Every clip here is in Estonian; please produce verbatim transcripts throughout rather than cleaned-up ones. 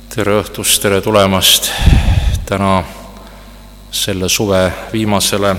Tere õhtust, tere tulemast täna selle suve viimasele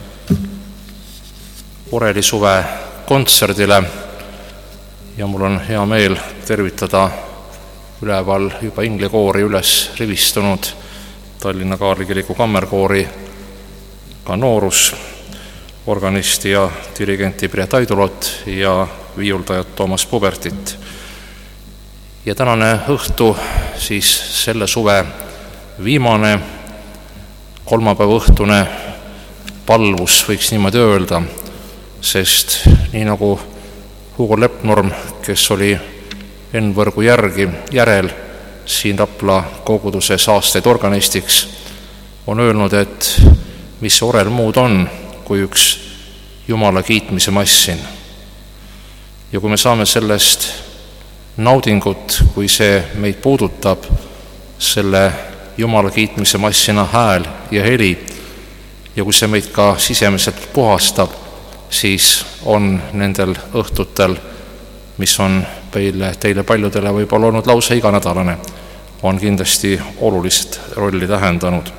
Oreli suve kontserdile ja mul on hea meel tervitada üleval juba inglikoori üles rivistunud Tallinna Kaarlikiriku kammerkoori ka noorus, organisti ja dirigenti Piret Aidulot ja viiuldajat Toomas Pubertit. Ja tänane õhtu siis selle suve viimane kolmapäeva õhtune palvus, võiks niimoodi öelda, sest nii nagu Hugo Lepnurm, kes oli Enn Võrgu järgi järel siin Rapla koguduses aastaid organistiks, on öelnud, et mis see orel muud on kui üks Jumala kiitmise massin. Ja kui me saame sellest naudingut, kui see meid puudutab, selle Jumala kiitmise massina hääl ja heli, ja kui see meid ka sisemiselt puhastab, siis on nendel õhtutel, mis on teile, teile paljudele võib-olla olnud lausa iganädalane, on kindlasti olulist rolli tähendanud.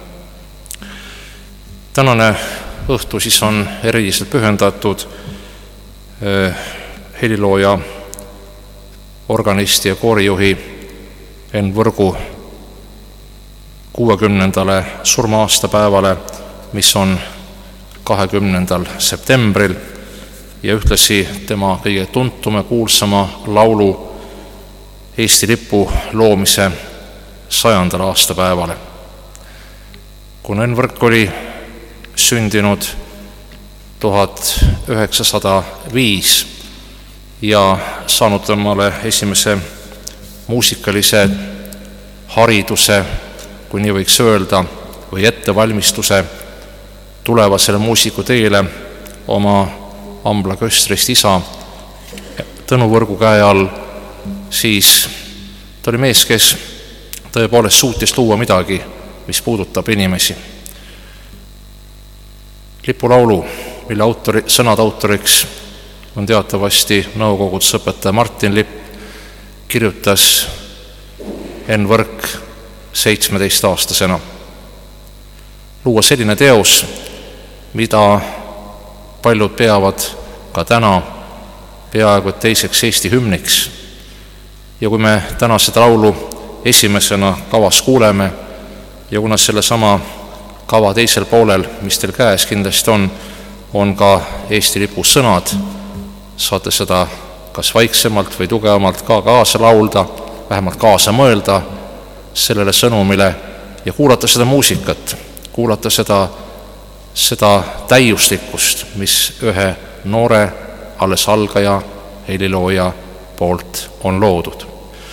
Tänane õhtu siis on eriliselt pühendatud eh, helilooja, organisti ja koorijuhi Enn Võrgu kuuekümnendale surma-aastapäevale, mis on kahekümnendal septembril ja ühtlasi tema kõige tuntum ja kuulsama laulu Eesti lipu loomise sajandale aastapäevale. Kui Enn Võrk oli sündinud tuhat üheksasada viis ja saanud temale esimese muusikalise hariduse, kui nii võiks öelda, või ettevalmistuse tulevasele muusiku teele oma Ambla köstrist isa Tõnu Võrgu käe all, siis ta oli mees, kes tõepoolest suutis luua midagi, mis puudutab inimesi. Lipulaulu, mille autori, sõnad autoriks on teatavasti nõukoguduse õpetaja Martin Lipp, kirjutas Enn Võrk seitsmeteistaastasena. Luua selline teos, mida paljud peavad ka täna peaaegu teiseks Eesti hümniks. Ja kui me täna seda laulu esimesena kavas kuuleme ja kuna selle sama kava teisel poolel, mis teil käes kindlasti on, on ka Eesti lipu sõnad, saate seda kas vaiksemalt või tugevamalt ka kaasa laulda, vähemalt kaasa mõelda sellele sõnumile ja kuulata seda muusikat, kuulata seda, seda täiuslikkust, mis ühe noore alles algaja helilooja poolt on loodud.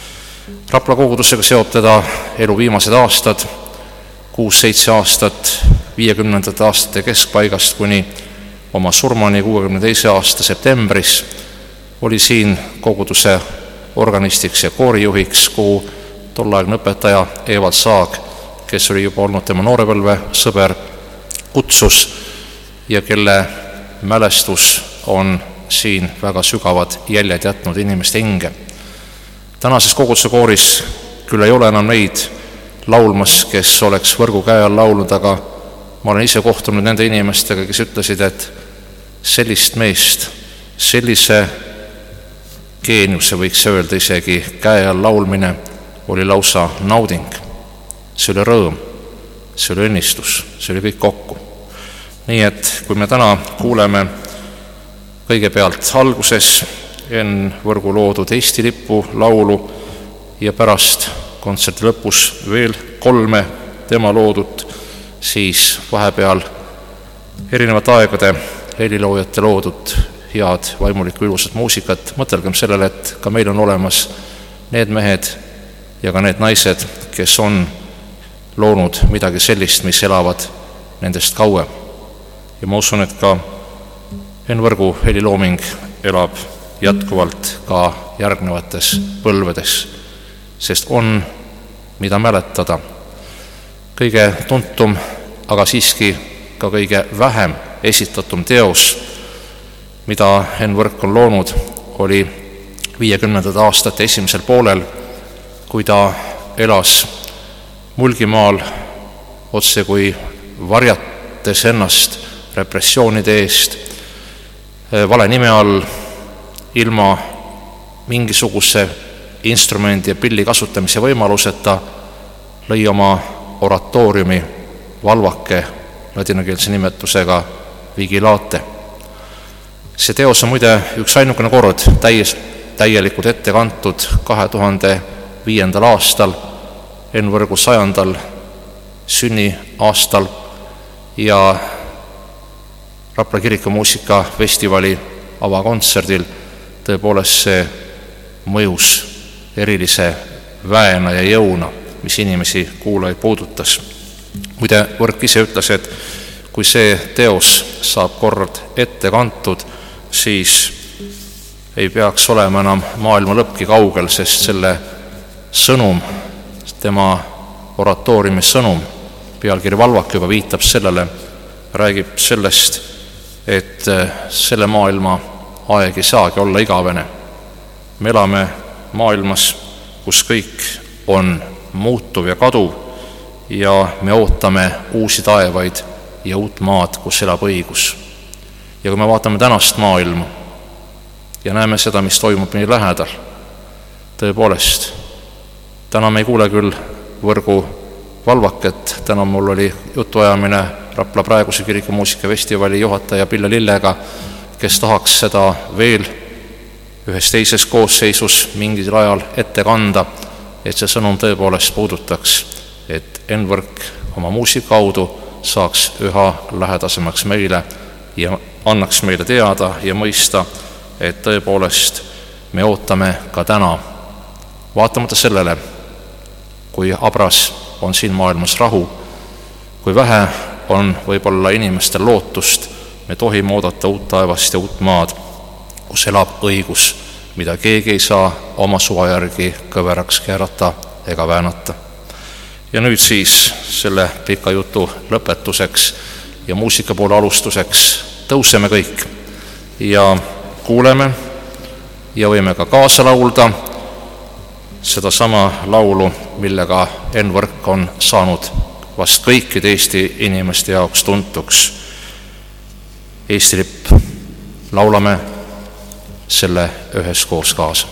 Rapla kogudusega seob teda elu viimased aastad, kuus-seitse aastat viiekümnendate aastate keskpaigast kuni oma surmani kuuekümne teise aasta septembris oli siin koguduse organistiks ja koorijuhiks, kuhu tolleaegne õpetaja Evald Saag, kes oli juba olnud tema noorepõlve sõber, kutsus ja kelle mälestus on siin väga sügavad jäljed jätnud inimeste hinge. Tänases koguduse kooris küll ei ole enam neid laulmas, kes oleks Võrgu käe all laulnud, aga ma olen ise kohtunud nende inimestega, kes ütlesid, et sellist meest, sellise geeniuse võiks öelda isegi käe all laulmine oli lausa nauding. See oli rõõm, see oli õnnistus, see oli kõik kokku. Nii et kui me täna kuuleme kõigepealt alguses Enn Võrgu loodud Eesti lipu laulu ja pärast kontserti lõpus veel kolme tema loodut, siis vahepeal erinevate aegade heliloojate loodud head vaimulikku ilusat muusikat. Mõtelgem sellele, et ka meil on olemas need mehed ja ka need naised, kes on loonud midagi sellist, mis elavad nendest kauem. Ja ma usun, et ka Enn Võrgu helilooming elab jätkuvalt ka järgnevates põlvedes, sest on, mida mäletada. Kõige tuntum, aga siiski ka kõige vähem esitatum teos, mida Enn Võrk on loonud, oli viiekümnendate aastate esimesel poolel, kui ta elas Mulgimaal otse kui varjates ennast repressioonide eest, vale nime all, ilma mingisuguse instrumendi ja pilli kasutamise võimaluseta, lõi oma oratooriumi valvake ladinakeelse nimetusega Vigilate. See teos on muide üks ainukene kord täies, täielikult ette kantud kahe tuhande viiendal aastal, Enn Võrgu sajandal sünniaastal ja Rapla kirikumuusikafestivali avakontserdil. Tõepoolest see mõjus erilise väena ja jõuna, mis inimesi kuulajaid puudutas. Muide, Võrk ise ütles, et kui see teos saab kord ette kantud, siis ei peaks olema enam maailma lõppki kaugel, sest selle sõnum, tema oratooriumi sõnum, pealkiri Valvak juba viitab sellele, räägib sellest, et selle maailma aeg ei saagi olla igavene. Me elame maailmas, kus kõik on muutuv ja kaduv ja me ootame uusi taevaid ja uut maad, kus elab õigus. Ja kui me vaatame tänast maailma ja näeme seda, mis toimub meie lähedal, tõepoolest, täna me ei kuule küll Võrgu Valvaket, täna mul oli jutuajamine Rapla praeguse kirikumuusikafestivali juhataja Pille Lillega, kes tahaks seda veel ühes teises koosseisus mingil ajal ette kanda, et see sõnum tõepoolest puudutaks, et Enn Võrk oma muusika kaudu saaks üha lähedasemaks meile ja annaks meile teada ja mõista, et tõepoolest me ootame ka täna, vaatamata sellele, kui abras on siin maailmas rahu, kui vähe on võib-olla inimestel lootust, me tohime oodata uut taevast ja uut maad, kus elab õigus, mida keegi ei saa oma suva järgi kõveraks keerata ega väänata. Ja nüüd siis selle pika jutu lõpetuseks ja muusika poole alustuseks tõuseme kõik ja kuuleme ja võime ka kaasa laulda seda sama laulu, millega Enn Võrk on saanud vast kõikide Eesti inimeste jaoks tuntuks. Eesti lipp, laulame selle üheskoos kaasa.